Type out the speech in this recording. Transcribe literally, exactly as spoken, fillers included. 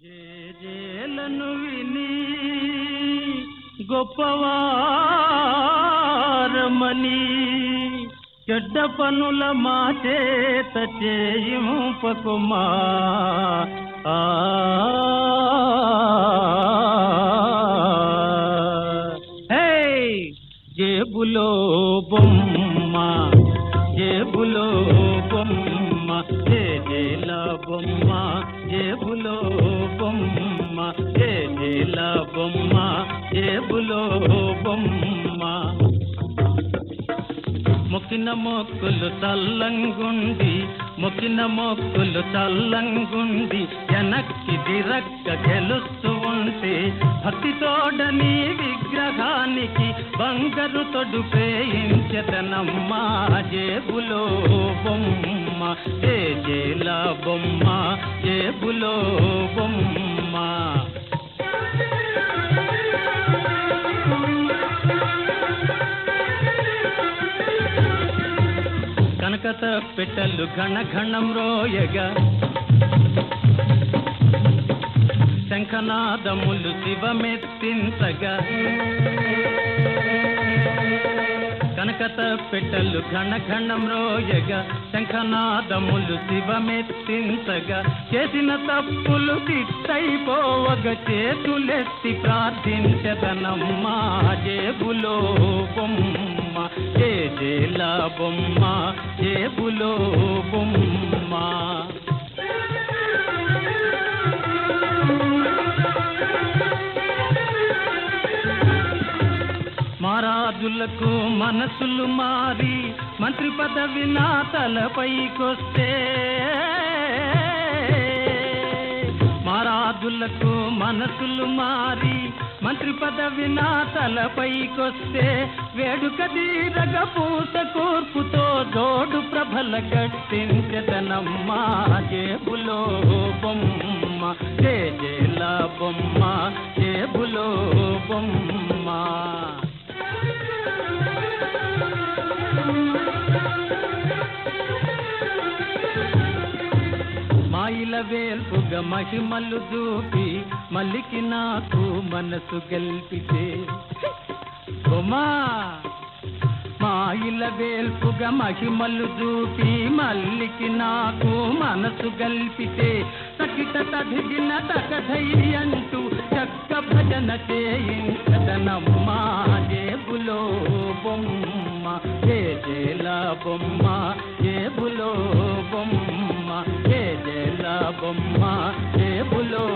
జేజేలను విని గొప్పవారమని చెడ్డ పనుల మా చేత చేయింపకుమా. ఆ హే జేబులో బొమ్మ జేబులో బొమ్మ జేజేల బొమ్మ జేబులో బొమ్మ జేజేల బొమ్మ జేబులో బొమ్మ. మొక్కిన మొక్కులు చల్లంగుండి మొక్కిన మొక్కులు చల్లంగుండి వెనక్కి దిరక్క గెలుస్తూ ఉంటే భక్తితోడని విగ్రహానికి బంగారు తొడుపేయించదనమ్మా. జేబులో బొమ్మ జేజేల బొమ్మ జేబులో బొమ్మ. కనకత పెట్టలు ఘన ఘనం రోయగా శంఖనాదములు శివమెత్తించగా కనకత పెట్టలు ఘన ఘనం రోయగా శంఖనాదములు శివమెత్తించగా చేసిన తప్పులు తిట్టయిపోవగా చేతులెత్తి ప్రార్థించదనమ్మా. జేబులో బొమ్మ జేజేల బొమ్మ జేబులో బొమ్మ. మారాజులకు మనసులు మారి మంత్రి పదవి నా తలపైకొస్తే మారాజులకు మనసులు మారి మంత్రి పదవి నా తలపైకొస్తే వేడుక తీరగ పూస కూర్పుతో జోడు ప్రభల కట్టించదనమ్మా. జేబులో బొమ్మ జేజేల బొమ్మ జేబులో బొమ్మ. మాయిల వేల్పుగా మహిమలు చూపి మల్లికి నాకు మనసు గెల్పితే బొమ్మా. మాయిల వేల్పుగా మహిమలు చూపి మల్లికి నాకు మనసు గల్పితే తకిట తదిగిన తకధై అంటూ చక్క భజన చేయించదనమ్మా. జేబులో బొమ్మ జేజేల బొమ్మ జేబులో బొమ్మ జేజేల బొమ్మ జేబులో